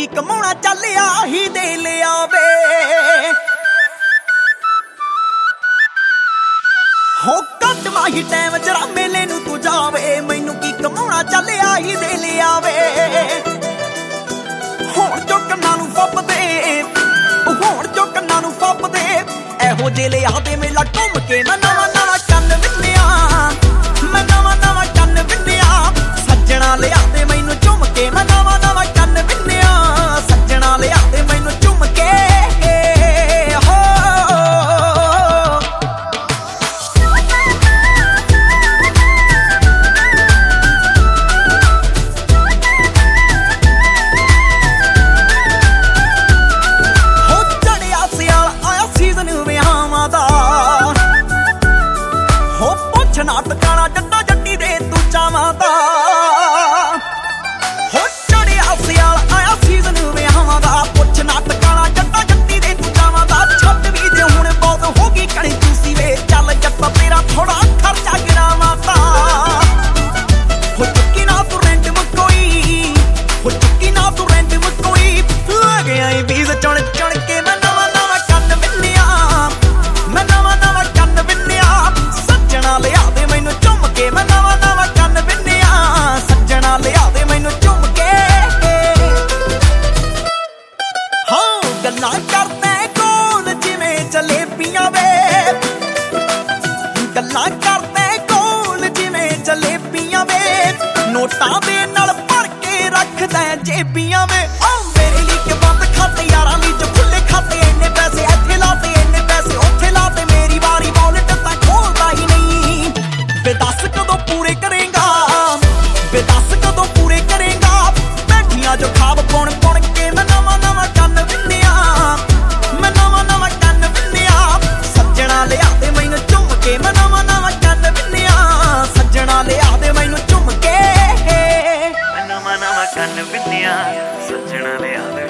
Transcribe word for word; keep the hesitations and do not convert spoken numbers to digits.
ਕੀ ਕਮਾਉਣਾ ਚੱਲ ਆਹੀ ਦੇ ਲਿਆਵੇ। ਹੋ ਕੱਟ ਮਾਹੀ ਟਾਈਮ ਜਰਾ ਮੇਲੇ ਨੂੰ ਤੂੰ ਜਾਵੇ, ਮੈਨੂੰ ਕੀ ਕਮਾਉਣਾ ਚੱਲ ਆਹੀ ਦੇ ਲਿਆਵੇ। ਹੁਣ ਜੋ ਕੰਨਾਂ ਨੂੰ ਫੱਬਦੇ, ਹੁਣ ਜੋ ਕੰਨਾਂ ਨੂੰ ਫੱਬਦੇ, ਇਹੋ ਜਿਹੇ ਲਿਆ ਦੇ ਮੇਲਾ ਘੁੰਮ ਕੇ ਮੈਂ ਨਵਾਂ ਨਵਾਂ ਕੰਨ ਵਿੰਨਿਆ, ਮੈਂ ਨਵਾਂ ਨਵਾਂ ਕੰਨ ਵਿੰਨਿਆ। ਸੱਜਣਾ ਲਿਆ ਦੇ ਮੈਨੂੰ ਝੁੰਮ ਕੇ ਮੈਂ ਨਵਾਂ ਨਵਾਂ ਕੰਨ ਵਿੰਨਿਆ, ਸੱਜਣਾ ਲਿਆ ਦੇ ਮੈਨੂੰ ਝੁੰਮ ਕੇ। ਹੋ ਚੜਿਆ ਸਿਆਲ ਆਇਆ ਸੀਜ਼ਨ ਵਿਆਹਾਂ ਦਾ, ਹੋ ਪੁੱਛਣਾ ਟਿਕਾਣਾ ਜੱਟਾ ਜੱਟੀ ਦੇ ਤੂੰ ਚਾਵਾਂ ਦਾ। ਹੋ ਚੜਿਆ ਸਿਆਲ ਆਇਆ ਸੀਜ਼ਨ ਵਿਆਹਾਂ ਦਾ, ਪੁੱਛਣਾ ਟਿਕਾਣਾ ਜੱਟਾ ਜੱਟੀ ਦੇ ਤੂੰ ਚਾਵਾਂ ਦਾ। ਛੱਡ ਵੀ ਦੇ ਹੁਣ ਬਹੁਤ ਹੋ ਗਈ ਕਣੀ ਚੂਸੀ ਵੇ, ਚੱਲ ਜੱਟਾ ਤੇਰਾ ਥੋੜਾ ਖਰਚਾ ਗਿਰਾਵਾਂ ਤਾਂ। ਹੋ ਚੁੱਕੀ ਨਾ ਤੂੰ ਰੈਂਟ ਮਕੋਈ, ਹੋ ਚੁੱਕੀ ਨਾ ਤੂੰ ਰੈਂਟ ਮਕੋਈ। ਲੱਗ ਆਈ ਵੀਜ਼ ਚੁਣ ਚੁਣ ਕੇ ਮੈਂ ਨਵਾਂ ਨਵਾਂ ਕੰਨ ਵਿੰਨਿਆ, ਮੈਂ ਨਵਾਂ ਨਵਾਂ ਕੰਨ ਵਿੰਨਿਆ। ਸੱਜਣਾ ਲਿਆ ਦੇ ਮੈਨੂੰ ਝੁੰਮ ਕੇ ਮੈਂ ਨਵਾਂ ਨਵਾਂ ਕੰਨ ਵਿੰਨਿਆ, ਸੱਜਣਾ ਲਿਆ ਦੇ ਮੈਨੂੰ ਝੁੰਮ ਕੇ। ਹਾਂ ਗੱਲਾਂ ਕਰਦੇ ਕੋਲ ਜਿਵੇਂ ਜਲੇਬੀਆਂ ਵੇ, ਗੱਲਾਂ ਕਰਦੇ ਕੋਲ ਜਿਵੇਂ ਜਲੇਬੀਆਂ ਵੇ। ਨੋਟਾਂ ਦੇ ਨਾਲ ਭਰ ਕੇ ਰੱਖਦਾ ਜੇਬੀਆਂ ਵੇ। ਉਹ ਮੇਰੇ ਲਈ ਕਿ ਬੰਦ ਖਾਤੇ ਯਾਰਾਂ ਲਈ ਜੋ ਖੁੱਲੇ ਖਾਤੇ, ਇੰਨੇ ਪੈਸੇ ਇੱਥੇ ਲਾਤੇ ਇੰਨੇ ਪੈਸੇ ਉੱਥੇ ਲਾਤੇ। ਮੇਰੀ ਵਾਰੀ ਵੌਲਟ ਤਾਂ ਖੋਲਦਾ ਹੀ ਨਹੀਂ, ਵੇ ਦੱਸ ਕਦੋਂ ਪੂਰੇ ਕਰੇਂਗਾ, ਵੇ ਦੱਸ ਕਦੋਂ ਪੂਰੇ ਕਰੇਂਗਾ। ਬੈਠੀਆਂ ਜੋ ਖਾਬ ਪੁਣ ਪੁਣ ਕੇ ਮੈਂ ਨਵਾਂ ਨਵਾਂ ਕੰਨ ਵਿੰਨਿਆ, ਮੈਂ ਨਵਾਂ ਨਵਾਂ ਕੰਨ ਵਿੰਨਿਆ। ਸੱਜਣਾ ਲਿਆ ਦੇ ਮੈਨੂੰ ਝੁੰਮ ਕੇ ਮੈਂ ਨਵਾਂ ਨਵਾਂ ਕੰਨ ਵਿੰਨਿਆ, ਸੱਜਣਾ ਲਿਆ ਦੇ ਮੈਨੂੰ ਝੁੰਮ ਕੇ। ਮੈਂ ਨਵਾਂ ਨਵਾਂ ਕੰਨ ਵਿੰਨਿਆ, ਸੱਜਣਾ ਲਿਆ ਦੇ